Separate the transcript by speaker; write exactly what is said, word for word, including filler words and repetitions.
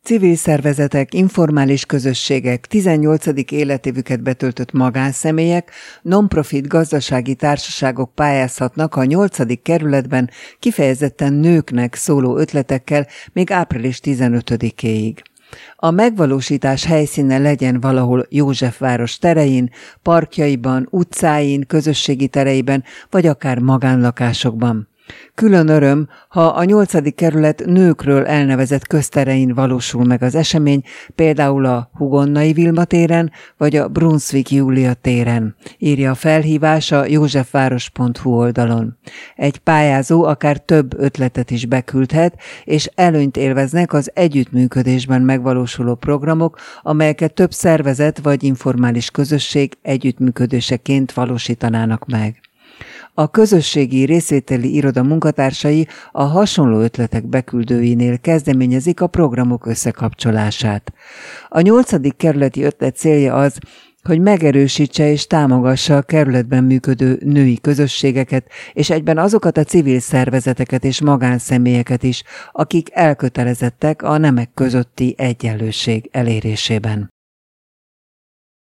Speaker 1: Civil szervezetek, informális közösségek, tizennyolcadik életévüket betöltött magánszemélyek, non-profit gazdasági társaságok pályázhatnak a nyolcadik kerületben kifejezetten nőknek szóló ötletekkel még április tizenötödikéig. A megvalósítás helyszíne legyen valahol Józsefváros terein, parkjaiban, utcáin, közösségi tereiben, vagy akár magánlakásokban. Külön öröm, ha a nyolcadik kerület nőkről elnevezett közterein valósul meg az esemény, például a Hugonnai Vilma téren, vagy a Brunswick Júlia téren, írja a felhívás a józsefváros pont hu oldalon. Egy pályázó akár több ötletet is beküldhet, és előnyt élveznek az együttműködésben megvalósuló programok, amelyeket több szervezet vagy informális közösség együttműködéseként valósítanának meg. A közösségi részvételi iroda munkatársai a hasonló ötletek beküldőinél kezdeményezik a programok összekapcsolását. A nyolcadik kerületi ötlet célja az, hogy megerősítse és támogassa a kerületben működő női közösségeket, és egyben azokat a civil szervezeteket és magánszemélyeket is, akik elkötelezettek a nemek közötti egyenlőség elérésében.